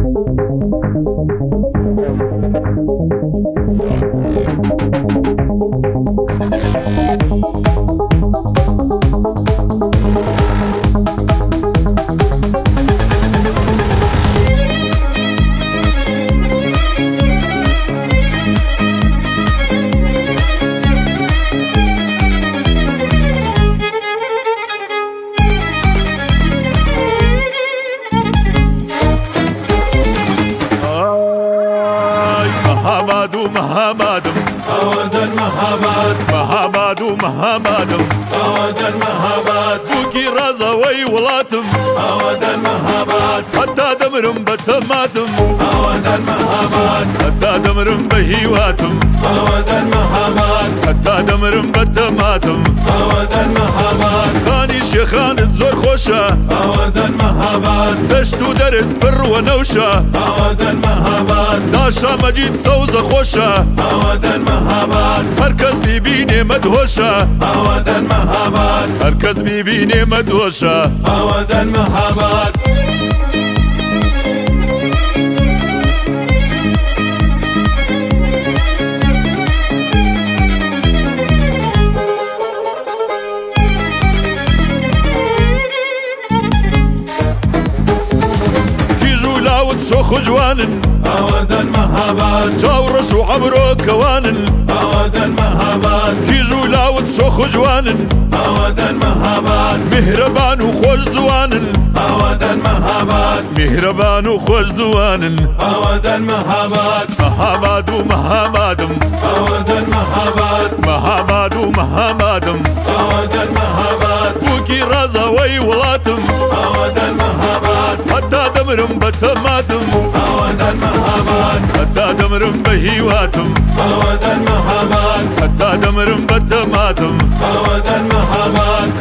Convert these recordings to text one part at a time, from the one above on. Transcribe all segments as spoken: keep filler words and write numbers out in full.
مهامادم أودا مهاباد مهاماد ومهامادم أودا مهاباد بوكي رازا وي ولاتم أودا مهاباد حتى دمرم بتماتم أودا مهاباد حتى دمرم بهيواتم أودا مهاباد حتى دمرم بتماتم أودا مهاباد خاني شيخان زور خوشة أودا مهاباد دشتو درد بر ونوشة أودا مهاباد داشا مجيد سوزة خوشة أودا مهاباد هركز بيبيني مدهوشة أودا مهاباد هركز بيبيني مدهوشة أودا مهاباد شوخ جوانن أودا مهاباد جاورش وعمرو كوانن أودا مهاباد كيجو لاوت شوخ جوانن أودا مهاباد مهربان وخوش زوانن أودا مهاباد مهربان وخوش زوانن أودا مهاباد مهاماد ومهامادم أودا مهاباد مهاماد ومهامادم أودا مهاباد بوكي رازا وي ولاتم أودا مهاباد حتى دمرم بتماتم أودا مهاباد حتى دمرم بهيواتم أودا مهاباد حتى دمرم بتماتم أودا مهاباد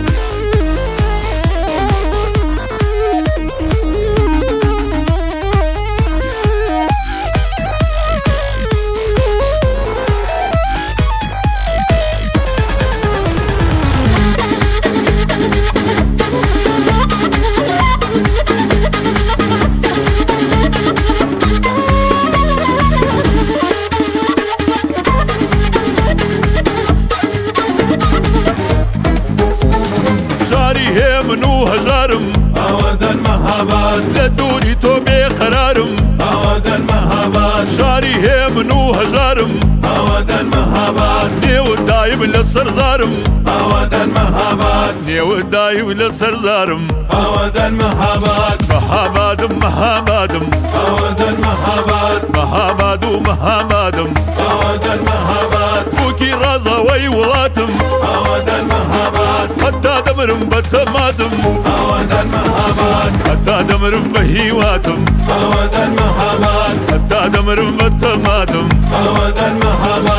منو هجارم أودا مهاباد لدوني توبي قرارم أودا مهاباد شاري هي منو هجارم أودا مهاباد نيو دايم للسرزارم أودا مهاباد نيو دايم للسرزارم أودا مهاباد مهامادم مهامادم أودا مهاباد مهاماد ومهامادم أودا مهاباد بوكي رازا وي ولاتم أودا مهاباد حتى دمرم بتماتم أودا مهاباد حتى دمرم بهيواتم أودا مهاباد حتى دمرم بتماتم أودا مهاباد